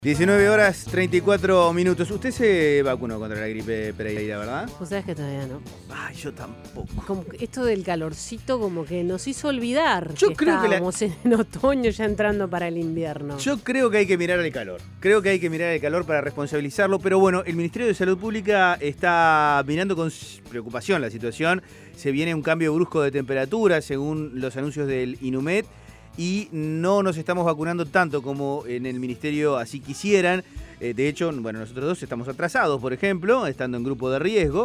19 horas 34 minutos. Usted se vacunó contra la gripe Pereira, ¿verdad? Vos sabés que todavía no. Ay, yo tampoco. Como que esto del calorcito como que nos hizo olvidar Yo que creo que estábamos en otoño ya entrando para el invierno. Yo creo que hay que mirar el calor. Creo que hay que mirar el calor para responsabilizarlo. Pero bueno, el Ministerio de Salud Pública está mirando con preocupación la situación. Se viene un cambio brusco de temperatura según los anuncios del INUMED. Y no nos estamos vacunando tanto como en el ministerio así quisieran. De hecho, bueno, nosotros dos estamos atrasados, por ejemplo, estando en grupo de riesgo.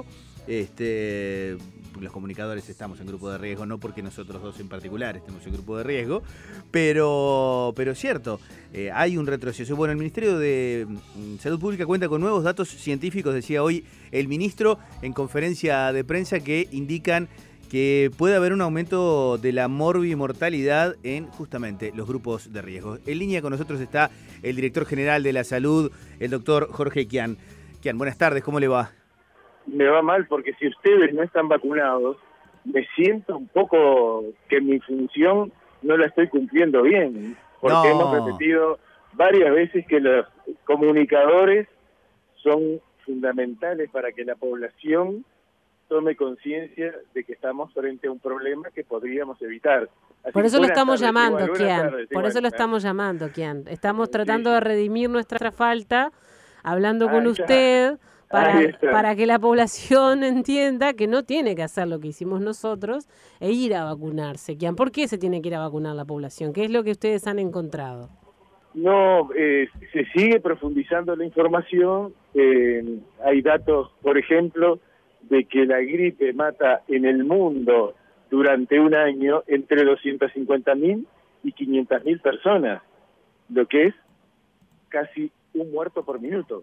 Los comunicadores estamos en grupo de riesgo, no porque nosotros dos en particular estemos en grupo de riesgo, pero es cierto, hay un retroceso. Bueno, el Ministerio de Salud Pública cuenta con nuevos datos científicos, decía hoy el ministro en conferencia de prensa, que indican que puede haber un aumento de la morbimortalidad en justamente los grupos de riesgo. En línea con nosotros está el director general de la salud, el doctor Jorge Kian. Kian, buenas tardes, ¿cómo le va? Me va mal porque si ustedes no están vacunados, me siento un poco que mi función no la estoy cumpliendo bien, porque hemos repetido varias veces que los comunicadores son fundamentales para que la población tome conciencia de que estamos frente a un problema que podríamos evitar. Así por eso lo estamos llamando, Kian. Por eso lo ¿eh? estamos llamando, Kian. Estamos tratando de redimir nuestra falta, hablando con ya. usted, para que la población entienda que no tiene que hacer lo que hicimos nosotros e ir a vacunarse. Kian, ¿por qué se tiene que ir a vacunar la población? ¿Qué es lo que ustedes han encontrado? No, se sigue profundizando la información. Hay datos, por ejemplo, de que la gripe mata en el mundo durante un año entre 250.000 y 500.000 personas, lo que es casi un muerto por minuto.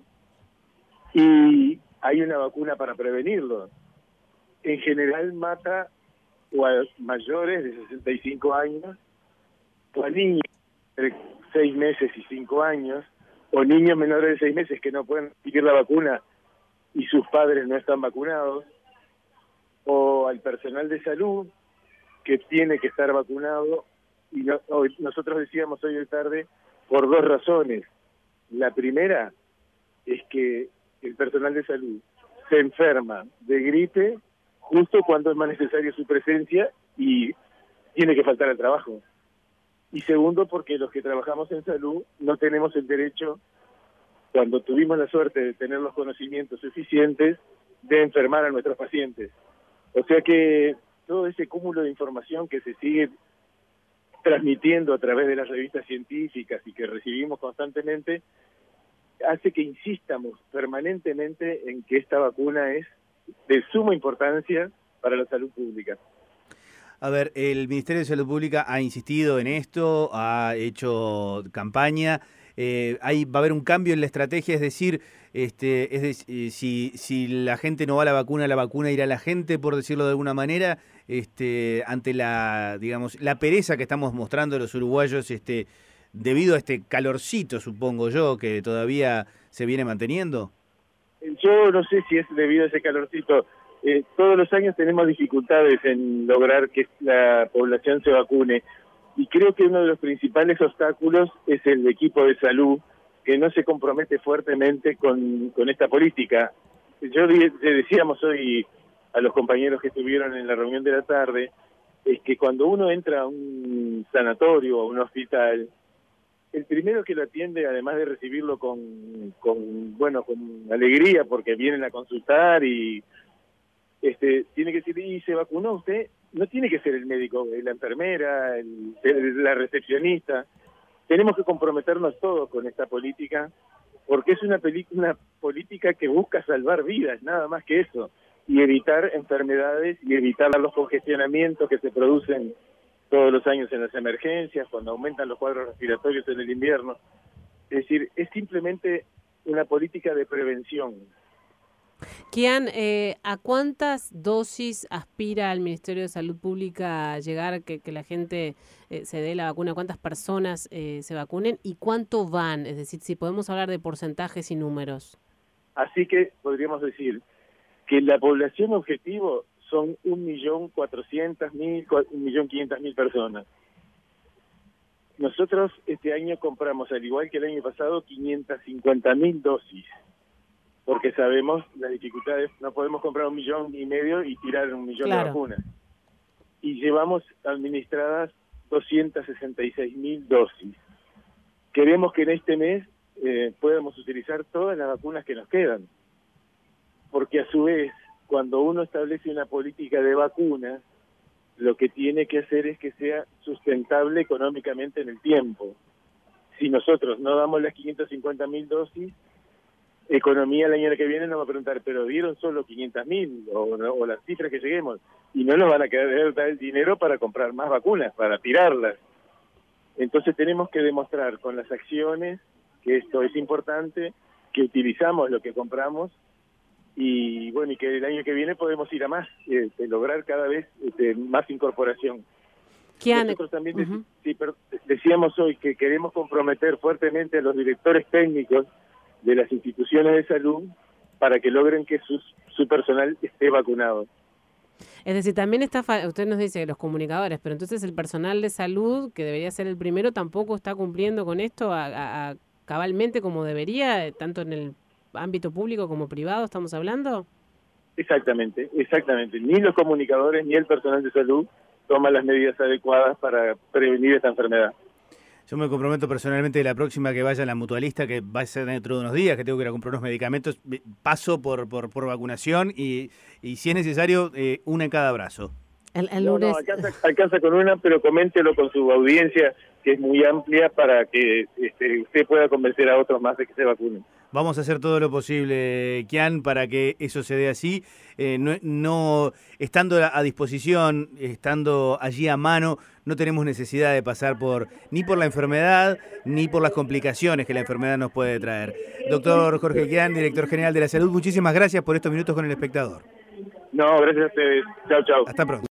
Y hay una vacuna para prevenirlo. En general mata o a mayores de 65 años, o a niños de 6 meses y 5 años, o niños menores de 6 meses que no pueden recibir la vacuna y sus padres no están vacunados, o al personal de salud que tiene que estar vacunado. Y nosotros decíamos hoy de tarde por dos razones. La primera es que el personal de salud se enferma de gripe justo cuando es más necesario su presencia y tiene que faltar al trabajo. Y segundo, porque los que trabajamos en salud no tenemos el derecho, cuando tuvimos la suerte de tener los conocimientos suficientes, de enfermar a nuestros pacientes. O sea que todo ese cúmulo de información que se sigue transmitiendo a través de las revistas científicas y que recibimos constantemente, hace que insistamos permanentemente en que esta vacuna es de suma importancia para la salud pública. A ver, el Ministerio de Salud Pública ha insistido en esto, ha hecho campaña. Va a haber un cambio en la estrategia, es decir, si la gente no va a la vacuna irá a la gente, por decirlo de alguna manera, ante la pereza que estamos mostrando los uruguayos, debido a este calorcito, supongo yo, que todavía se viene manteniendo. Yo no sé si es debido a ese calorcito. Todos los años tenemos dificultades en lograr que la población se vacune. Y creo que uno de los principales obstáculos es el equipo de salud, que no se compromete fuertemente con esta política. Le decíamos hoy a los compañeros que estuvieron en la reunión de la tarde, es que cuando uno entra a un sanatorio o a un hospital, el primero que lo atiende, además de recibirlo con alegría, porque vienen a consultar y tiene que decir, ¿y se vacunó usted? No tiene que ser el médico, la enfermera, la recepcionista. Tenemos que comprometernos todos con esta política, porque es una política que busca salvar vidas, nada más que eso, y evitar enfermedades y evitar los congestionamientos que se producen todos los años en las emergencias, cuando aumentan los cuadros respiratorios en el invierno. Es decir, es simplemente una política de prevención. Kian, ¿a cuántas dosis aspira el Ministerio de Salud Pública a llegar que la gente se dé la vacuna? ¿Cuántas personas se vacunen y cuánto van? Es decir, si podemos hablar de porcentajes y números. Así que podríamos decir que la población objetivo son 1.400.000, 1.500.000 personas. Nosotros este año compramos, al igual que el año pasado, 550.000 dosis, porque sabemos las dificultades. No podemos comprar 1,5 millones y tirar 1 millón de vacunas. Y llevamos administradas 266.000 dosis. Queremos que en este mes podamos utilizar todas las vacunas que nos quedan, porque a su vez, cuando uno establece una política de vacunas, lo que tiene que hacer es que sea sustentable económicamente en el tiempo. Si nosotros no damos las 550.000 dosis, economía el año que viene nos va a preguntar, pero dieron solo 500.000 o las cifras que lleguemos, y no nos van a querer dar el dinero para comprar más vacunas, para tirarlas. Entonces tenemos que demostrar con las acciones que esto es importante, que utilizamos lo que compramos, y bueno, y que el año que viene podemos ir a más, lograr cada vez más incorporación. Nosotros también decíamos hoy que queremos comprometer fuertemente a los directores técnicos de las instituciones de salud para que logren que su personal esté vacunado. Es decir, también usted nos dice los comunicadores, pero entonces el personal de salud, que debería ser el primero, tampoco está cumpliendo con esto cabalmente como debería, tanto en el ámbito público como privado, ¿estamos hablando? Exactamente. Ni los comunicadores ni el personal de salud toman las medidas adecuadas para prevenir esta enfermedad. Yo me comprometo personalmente la próxima que vaya a la mutualista, que va a ser dentro de unos días, que tengo que ir a comprar unos medicamentos, paso por vacunación y si es necesario, una en cada brazo. El lunes... alcanza con una, pero coméntelo con su audiencia, que es muy amplia, para que usted pueda convencer a otros más de que se vacunen. Vamos a hacer todo lo posible, Kian, para que eso se dé así, no estando a disposición, estando allí a mano, no tenemos necesidad de pasar ni por la enfermedad, ni por las complicaciones que la enfermedad nos puede traer. Doctor Jorge Kian, director general de la salud, muchísimas gracias por estos minutos con El Espectador. No, gracias a ustedes. Chau. Hasta pronto.